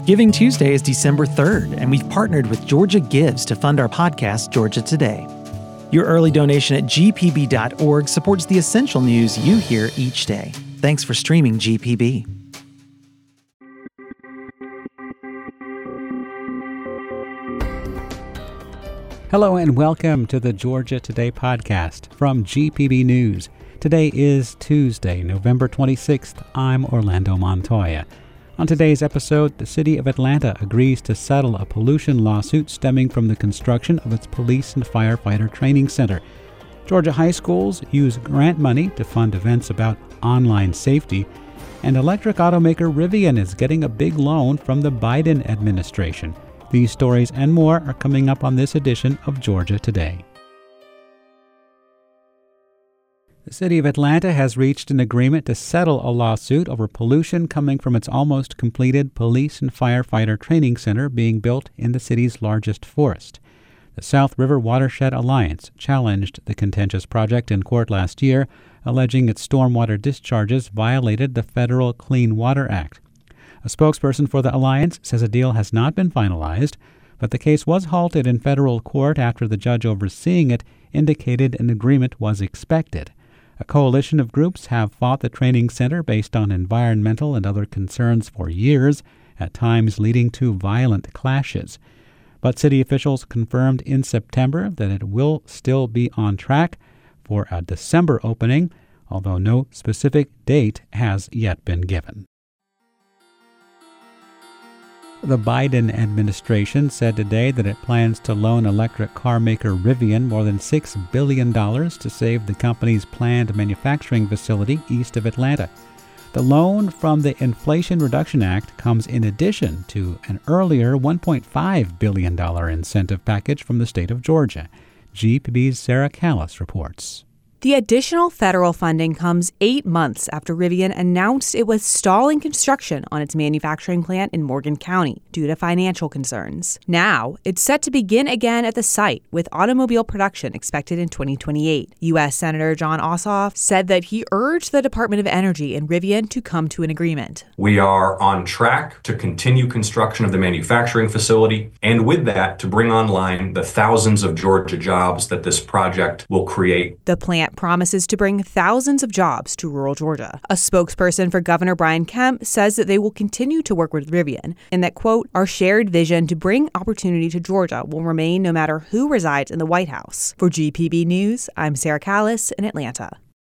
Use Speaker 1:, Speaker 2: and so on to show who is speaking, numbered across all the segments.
Speaker 1: Giving Tuesday is December 3rd, and we've partnered with Georgia Gives to fund our podcast, Georgia Today. Your early donation at gpb.org supports the essential news you hear each day. Thanks for streaming GPB.
Speaker 2: Hello and welcome to the Georgia Today podcast from GPB News. Today is Tuesday, November 26th. I'm Orlando Montoya. On today's episode, the city of Atlanta agrees to settle a pollution lawsuit stemming from the construction of its police and firefighter training center. Georgia high schools use grant money to fund events about online safety, and electric automaker Rivian is getting a big loan from the Biden administration. These stories and more are coming up on this edition of Georgia Today. The city of Atlanta has reached an agreement to settle a lawsuit over pollution coming from its almost completed police and firefighter training center being built in the city's largest forest. The South River Watershed Alliance challenged the contentious project in court last year, alleging its stormwater discharges violated the Federal Clean Water Act. A spokesperson for the alliance says a deal has not been finalized, but the case was halted in federal court after the judge overseeing it indicated an agreement was expected. A coalition of groups have fought the training center based on environmental and other concerns for years, at times leading to violent clashes. But city officials confirmed in September that it will still be on track for a December opening, although no specific date has yet been given. The Biden administration said today that it plans to loan electric car maker Rivian more than $6 billion to save the company's planned manufacturing facility east of Atlanta. The loan from the Inflation Reduction Act comes in addition to an earlier $1.5 billion incentive package from the state of Georgia. GPB's Sarah Callis reports.
Speaker 3: The additional federal funding comes 8 months after Rivian announced it was stalling construction on its manufacturing plant in Morgan County due to financial concerns. Now, it's set to begin again at the site, with automobile production expected in 2028. U.S. Senator Jon Ossoff said that he urged the Department of Energy and Rivian to come to an agreement.
Speaker 4: We are on track to continue construction of the manufacturing facility, and with that, to bring online the thousands of Georgia jobs that this project will create.
Speaker 3: The plant promises to bring thousands of jobs to rural Georgia. A spokesperson for Governor Brian Kemp says that they will continue to work with Rivian and that, quote, our shared vision to bring opportunity to Georgia will remain no matter who resides in the White House. For GPB News, I'm Sarah Callis in Atlanta.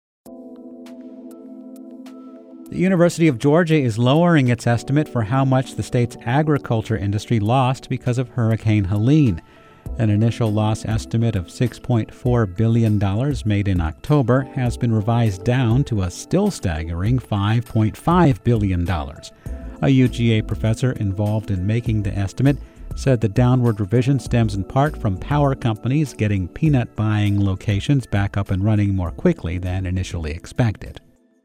Speaker 2: The University of Georgia is lowering its estimate for how much the state's agriculture industry lost because of Hurricane Helene. An initial loss estimate of $6.4 billion made in October has been revised down to a still staggering $5.5 billion. A UGA professor involved in making the estimate said the downward revision stems in part from power companies getting peanut buying locations back up and running more quickly than initially expected.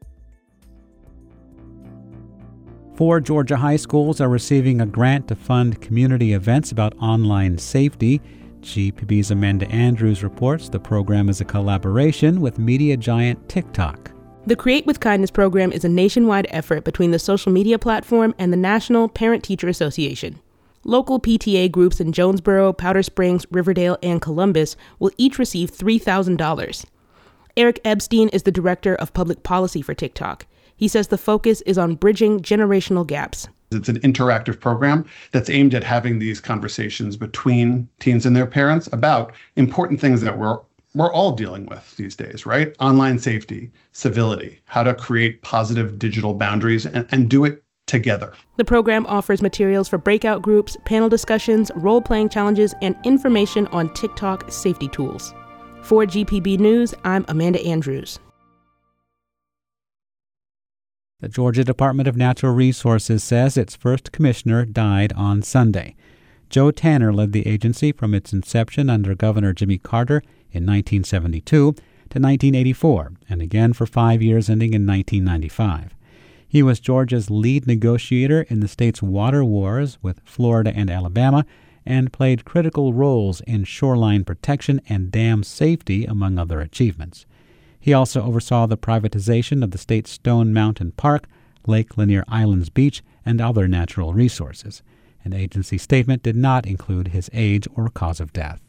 Speaker 2: 4 Georgia high schools are receiving a grant to fund community events about online safety. GPB's Amanda Andrews reports the program is a collaboration with media giant TikTok.
Speaker 5: The Create with Kindness program is a nationwide effort between the social media platform and the National Parent-Teacher Association. Local PTA groups in Jonesboro, Powder Springs, Riverdale, and Columbus will each receive $3,000. Eric Epstein is the director of public policy for TikTok. He says the focus is on bridging generational gaps.
Speaker 6: It's an interactive program that's aimed at having these conversations between teens and their parents about important things that we're all dealing with these days, right? Online safety, civility, how to create positive digital boundaries and do it together.
Speaker 5: The program offers materials for breakout groups, panel discussions, role-playing challenges, and information on TikTok safety tools. For GPB News, I'm Amanda Andrews.
Speaker 2: The Georgia Department of Natural Resources says its first commissioner died on Sunday. Joe Tanner led the agency from its inception under Governor Jimmy Carter in 1972 to 1984, and again for 5 years ending in 1995. He was Georgia's lead negotiator in the state's water wars with Florida and Alabama, and played critical roles in shoreline protection and dam safety, among other achievements. He also oversaw the privatization of the state's Stone Mountain Park, Lake Lanier Islands Beach, and other natural resources. An agency statement did not include his age or cause of death.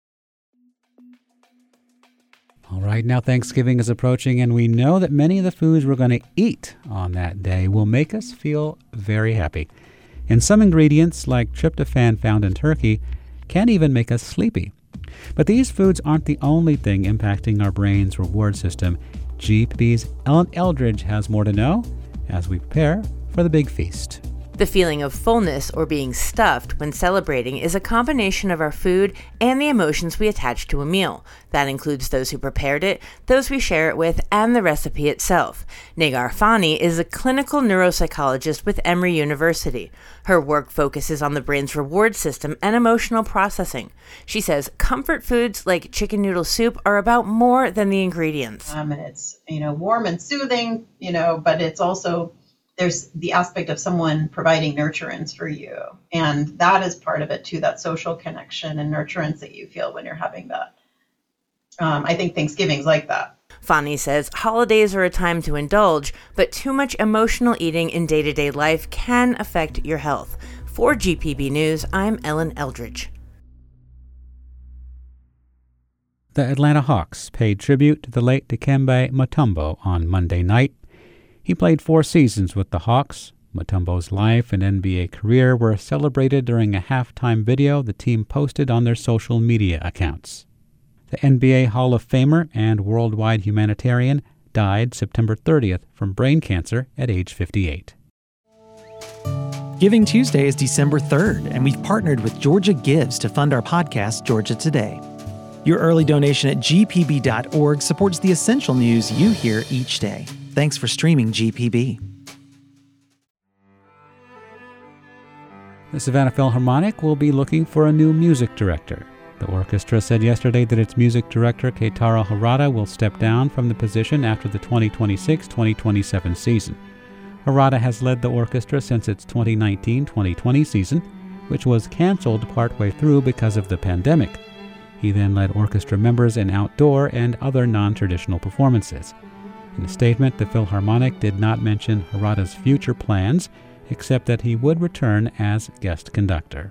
Speaker 2: All right, now Thanksgiving is approaching, and we know that many of the foods we're going to eat on that day will make us feel very happy. And some ingredients, like tryptophan found in turkey, can even make us sleepy. But these foods aren't the only thing impacting our brain's reward system. GPB's Ellen Eldridge has more to know as we prepare for the big feast.
Speaker 7: The feeling of fullness or being stuffed when celebrating is a combination of our food and the emotions we attach to a meal. That includes those who prepared it, those we share it with, and the recipe itself. Negar Fani is a clinical neuropsychologist with Emory University. Her work focuses on the brain's reward system and emotional processing. She says comfort foods like chicken noodle soup are about more than the ingredients.
Speaker 8: And it's, warm and soothing, but it's also there's the aspect of someone providing nurturance for you. And that is part of it too, that social connection and nurturance that you feel when you're having that. I think Thanksgiving's like that.
Speaker 7: Fani says holidays are a time to indulge, but too much emotional eating in day-to-day life can affect your health. For GPB News, I'm Ellen Eldridge.
Speaker 2: The Atlanta Hawks paid tribute to the late Dikembe Mutombo on Monday night. He played 4 seasons with the Hawks. Mutombo's life and NBA career were celebrated during a halftime video the team posted on their social media accounts. The NBA Hall of Famer and worldwide humanitarian died September 30th from brain cancer at age 58.
Speaker 1: Giving Tuesday is December 3rd, and we've partnered with Georgia Gives to fund our podcast, Georgia Today. Your early donation at gpb.org supports the essential news you hear each day. Thanks for streaming GPB.
Speaker 2: The Savannah Philharmonic will be looking for a new music director. The orchestra said yesterday that its music director, Keitaro Harada, will step down from the position after the 2026-2027 season. Harada has led the orchestra since its 2019-2020 season, which was canceled partway through because of the pandemic. He then led orchestra members in outdoor and other non-traditional performances. In a statement, the Philharmonic did not mention Harada's future plans, except that he would return as guest conductor.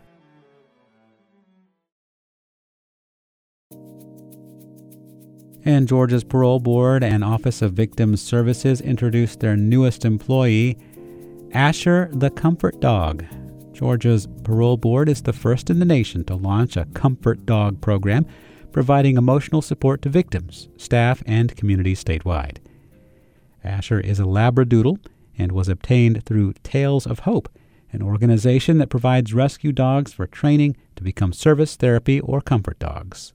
Speaker 2: And Georgia's Parole Board and Office of Victims Services introduced their newest employee, Asher the Comfort Dog. Georgia's Parole Board is the first in the nation to launch a Comfort Dog program, providing emotional support to victims, staff, and communities statewide. Asher is a Labradoodle and was obtained through Tales of Hope, an organization that provides rescue dogs for training to become service, therapy, or comfort dogs.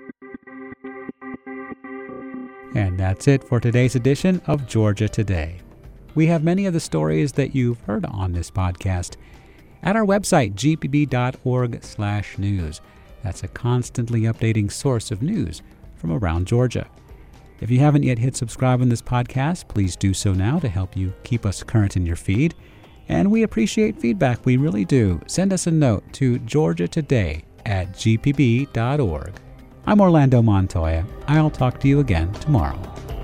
Speaker 2: And that's it for today's edition of Georgia Today. We have many of the stories that you've heard on this podcast at our website, gpb.org/news. That's a constantly updating source of news from around Georgia. If you haven't yet hit subscribe on this podcast, please do so now to help you keep us current in your feed. And we appreciate feedback, we really do. Send us a note to georgiatoday@gpb.org. I'm Orlando Montoya. I'll talk to you again tomorrow.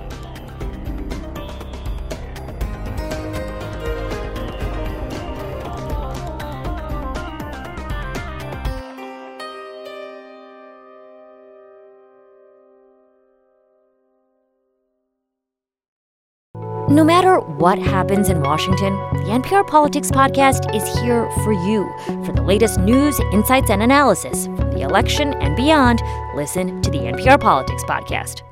Speaker 9: No matter what happens in Washington, the NPR Politics Podcast is here for you. For the latest news, insights, and analysis from the election and beyond, listen to the NPR Politics Podcast.